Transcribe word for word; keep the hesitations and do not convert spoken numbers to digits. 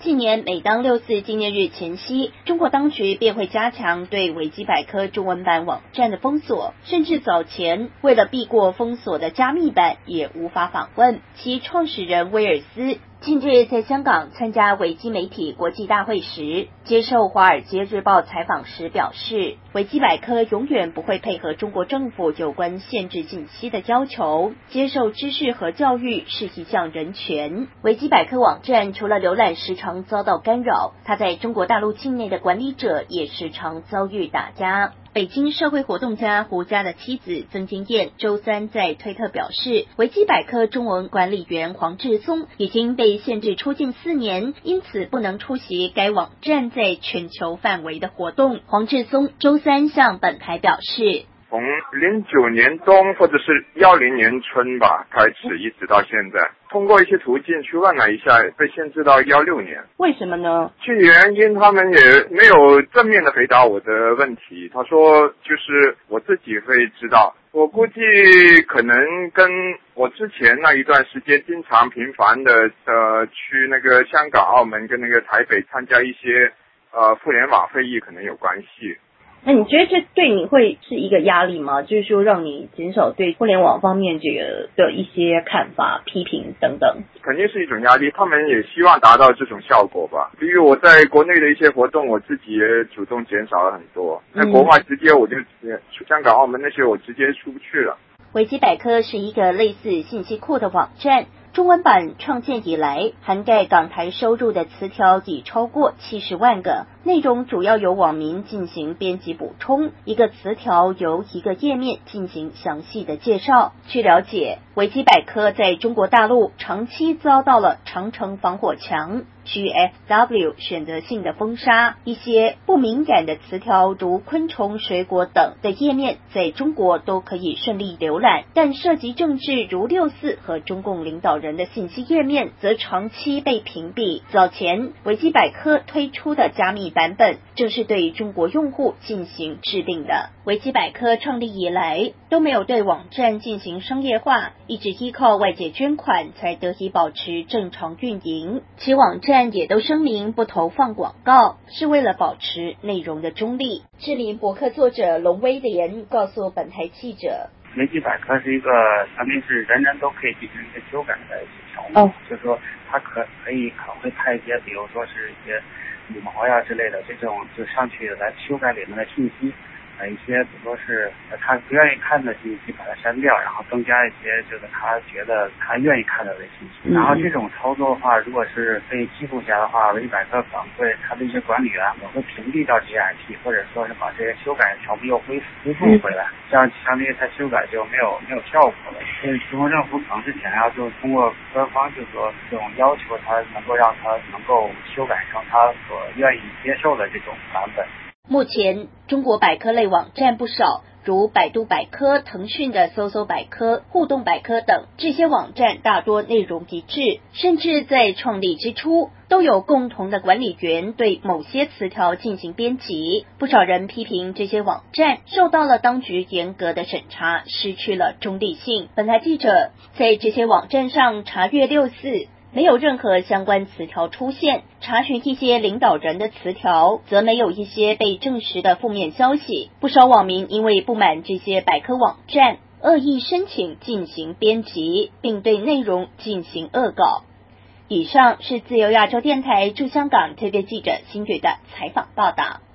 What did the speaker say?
近年每当六四纪念日前夕，中国当局便会加强对维基百科中文版网站的封锁，甚至早前为了避过封锁的加密版也无法访问。其创始人威尔斯近日在香港参加维基媒体国际大会时，接受《华尔街日报》采访时表示，维基百科永远不会配合中国政府有关限制信息的要求，接受知识和教育是一项人权。维基百科网站除了浏览时常遭到干扰，它在中国大陆境内的管理者也时常遭遇打压。北京社会活动家胡佳的妻子曾金燕周三在推特表示，维基百科中文管理员黄志松已经被限制出境四年，因此不能出席该网站在全球范围的活动。黄志松周三向本台表示， 从零九年冬或者是幺零年春吧开始，一直到现在，通过一些途径去问了一下，被限制到幺六年。 为什么呢？ 据原因他们也没有正面的回答我的问题，他说就是我自己会知道。我估计可能跟我之前那一段时间经常频繁的呃去那个香港、澳门跟那个台北参加一些呃互联网会议可能有关系。 那你觉得这对你会是一个压力吗？就是说让你减少对互联网方面这个的一些看法、批评等等。 肯定是一种压力，他们也希望达到这种效果吧。比如我在国内的一些活动，我自己也主动减少了很多。在国外直接我就去香港、澳门那些我直接出不去了。 维基百科是一个类似信息库的网站。中文版创建以来，涵盖港台收入的词条已超过七十万个，内容主要由网民进行编辑补充，一个词条由一个页面进行详细的介绍。据了解，维基百科在中国大陆长期遭到了长城防火墙 G F W 选择性的封杀，一些不敏感的词条如昆虫、水果等的页面在中国都可以顺利浏览，但涉及政治如六四和中共领导人的信息页面则长期被屏蔽。早前维基百科推出的加密版本正是对中国用户进行制定的。维基百科创立以来都没有对网站进行商业化，一直依靠外界捐款才得以保持正常运营。其网站也都声明不投放广告，是为了保持内容的中立。知名博客作者龙威廉告诉本台记者， 维基百科是一个相当于是人人都可以进行一些修改的一些条目，哦，就是说它可可以可会派一些，比如说是一些羽毛呀之类的这种就上去来修改里面的信息。呃，一些比如说是他不愿意看的信息把它删掉，然后增加一些就是他觉得他愿意看到的信息。然后这种操作的话，如果是被记录下的话，维基百科可能会他的一些管理员也会屏蔽掉这些 I P， 或者说是把这些修改的条目又恢复恢复回来，这样相当于他修改就没有没有效果了。所以中国政府可能是想要就通过官方就是说这种要求，他能够让他能够修改成他所愿意接受的这种版本。 目前中国百科类网站不少，如百度百科、腾讯的搜搜百科、互动百科等，这些网站大多内容一致，甚至在创立之初都有共同的管理员对某些词条进行编辑。不少人批评这些网站受到了当局严格的审查，失去了中立性。本台记者在这些网站上查阅六四，没有任何相关词条出现，查询一些领导人的词条，则没有一些被证实的负面消息。不少网民因为不满这些百科网站，恶意申请进行编辑，并对内容进行恶搞。以上是自由亚洲电台驻香港特别记者辛宇的采访报道。